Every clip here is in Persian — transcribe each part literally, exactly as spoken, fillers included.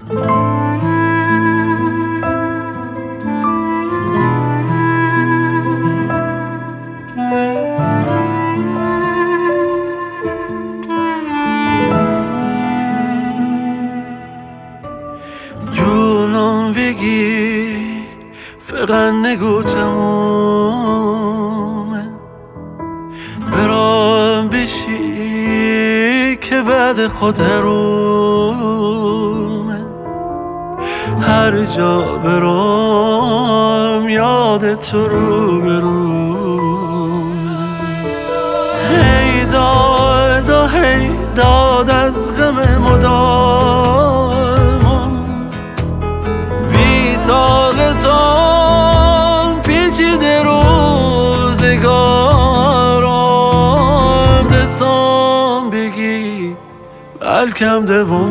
جونم بگی فقط نگو تمومه، برام بشی که بعد خود رومه. هر جا برام یاد تو رو برومه. هی داد و هی داد از غم مدامم، بی طاقتم پیچیده روزگارم. دستم بگی بلکم دوم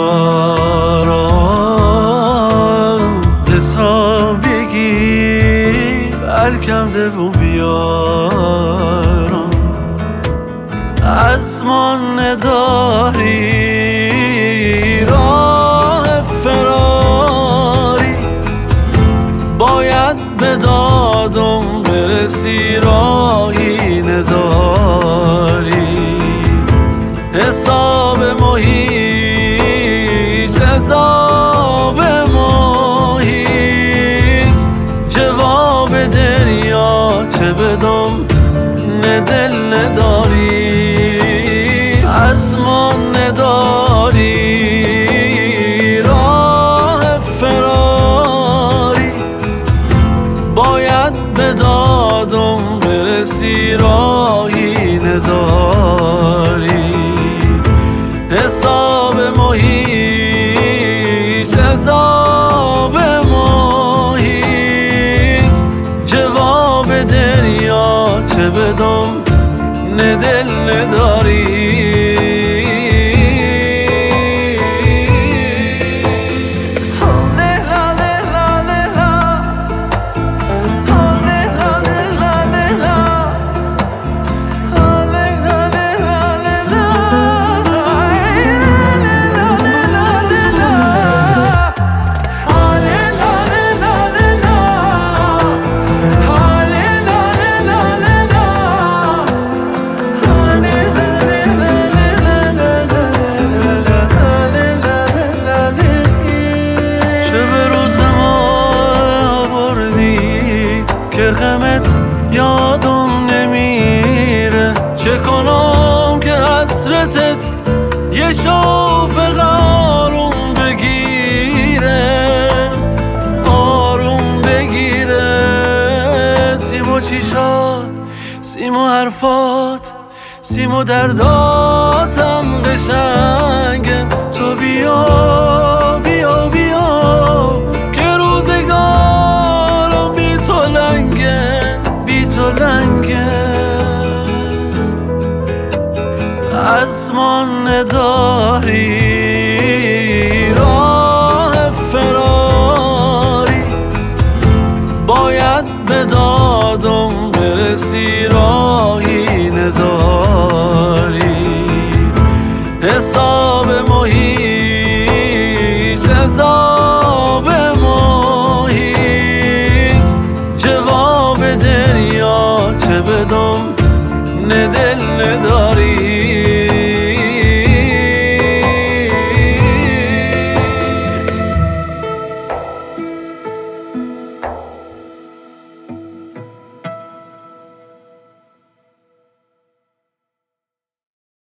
بیارم، دستم بگی بلکم دوم بیارم. آسمان نداری راه فراری، باید به دادم برسی راهی نداری. حساب محیط حساب محیط، جواب دریا چه بدم نه دل نداری. آسمان نداری راه فراری، باید به دادم برسی راهی نداری. حساب محیط حساب محیط، جواب دریا چه بدم نه دل نداری. که غمت یادم نمیره، چه کنم که حسرتت یه شافق آروم بگیره، آروم بگیره. سیمو چیشات سیمو حرفات سیمو درداتم قشنگه. تو بیا بیا بیا که روزگارم بی تو لنگه، بی تو لنگه. آسمان نداری راه فراری، باید به دادم برسی راهی نداری. حساب محیط حساب